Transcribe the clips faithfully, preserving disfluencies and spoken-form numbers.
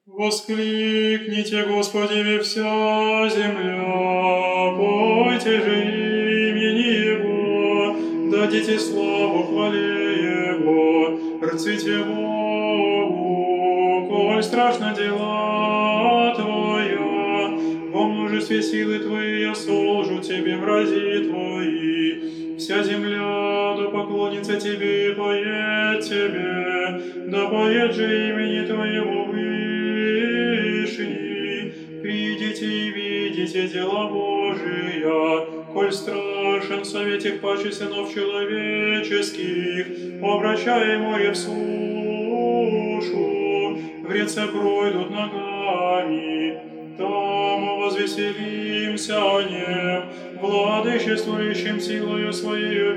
Воскликните, Господи, вся земля, пойте же имени Его, дадите славу хвале Его, рците Богу, коль страшно дела Твоя, во множестве силы Твоей я служу Тебе, мрази Твои. Вся земля да поклонится Тебе и поет Тебе, да поет же имени Твоего Вышний. Видите и видите дела Божия, коль страшен совет их паче сынов человеческих, обращая море в сушу, в реце пройдут ногами. Там возвеселимся о нем, владычествующим силою Своею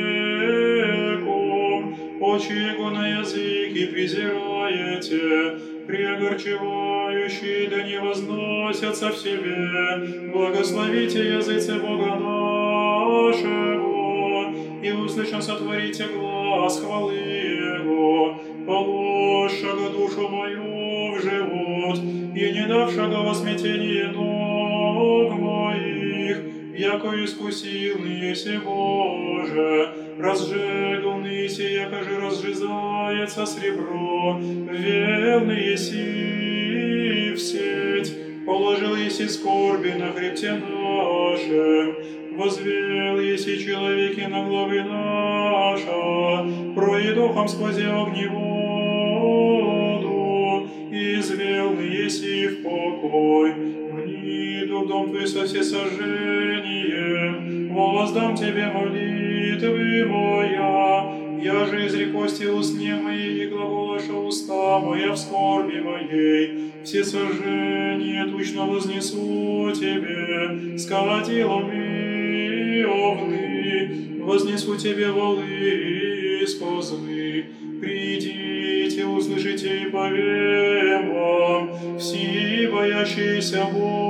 веком. Очи Его на языки презираете, преогорчевающие да не возносятся в себе. Благословите языцы Бога нашего, и услышим сотворите глас хвалы Его, положшего душу мою в живот, и не давшего во смятение ног моих, яко искусил еси Боже, разжегал еси, яко же разжизается сребро, вел еси в сеть, положил еси скорби на хребте нашем, возвел еси человеки на главы наша, прой духом сквозь огневоду, и извел еси в покой. Вниду в дом твой со всесожжением, воздам тебе молитвы моя, я же изрекости устне мои и глаголаша уста моя в скорби моей, всесожжение тучно вознесу тебе, скатилом и овны, вознесу тебе волы из козы. Придите, услышите и повем вам, все боящиеся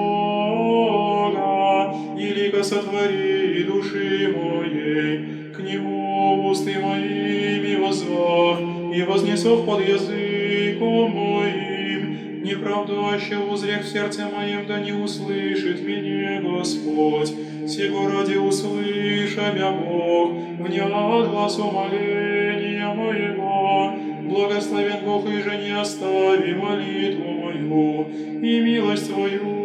Бога, и лика сотвори души моей, к Нему усты моими возвах, и вознесов под языком моим, неправдуще узрех в сердце моем, да не услышит меня Господь. Сего ради услыша мя Бог, внят глаз умоления моего. Благословен Бог, и же не остави молитву мою, и милость Твою